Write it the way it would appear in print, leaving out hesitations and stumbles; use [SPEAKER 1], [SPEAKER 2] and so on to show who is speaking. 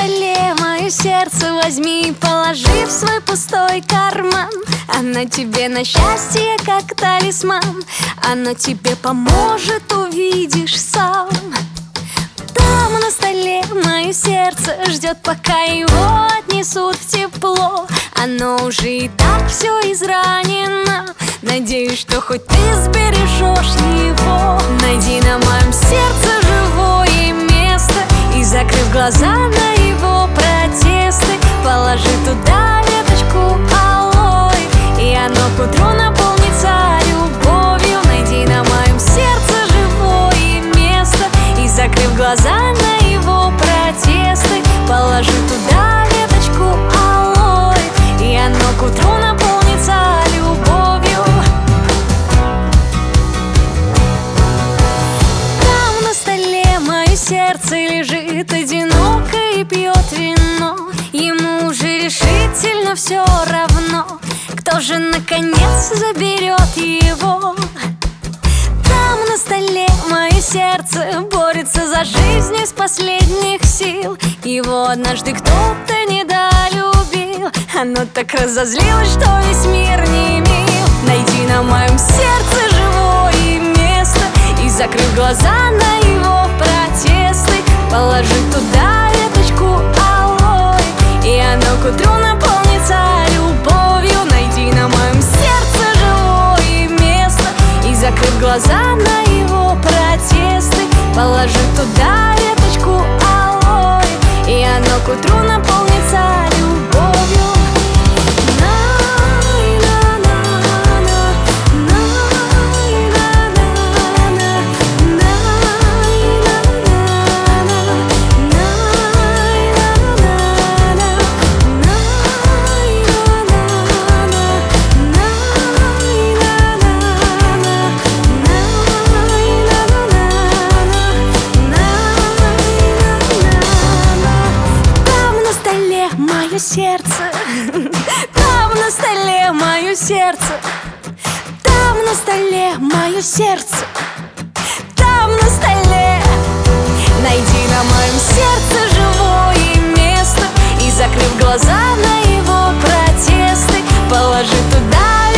[SPEAKER 1] столе мое сердце возьми и положи в свой пустой карман. Оно тебе на счастье, как талисман. Оно тебе поможет, увидишь сам. Там на столе мое сердце ждет, пока его отнесут в тепло. Оно уже и так все изранено. Надеюсь, что хоть ты сбережешь его. Найди на моем сердце живое место и, закрыв глаза на его протесты, положи туда веточку алоэ, и оно к утру наполнится любовью. Найди на моем сердце живое место и, закрыв глаза на его протесты, положи туда веточку алоэ, и оно к утру наполнится любовью. Там на столе мое сердце лежит одиноко и пьет вино. Ему уже решительно все равно, кто же наконец заберет его. Там на столе мое сердце борется за жизнь из последних сил. Его однажды кто-то недолюбил. Оно так разозлилось, что весь мир не мил. Найди на моем сердце живое место и, закрыв глаза на его протесты, положи туда веточку алоэ, и оно к утру наполнится любовью. Найди на моем сердце живое место и, закрыв глаза на его протесты, положи туда веточку алоэ, и оно к утру наполнится любовью. Сердце, там на столе мое сердце, там на столе мое сердце, там на столе. Найди на моем сердце живое место и, закрыв глаза на его протесты, положи туда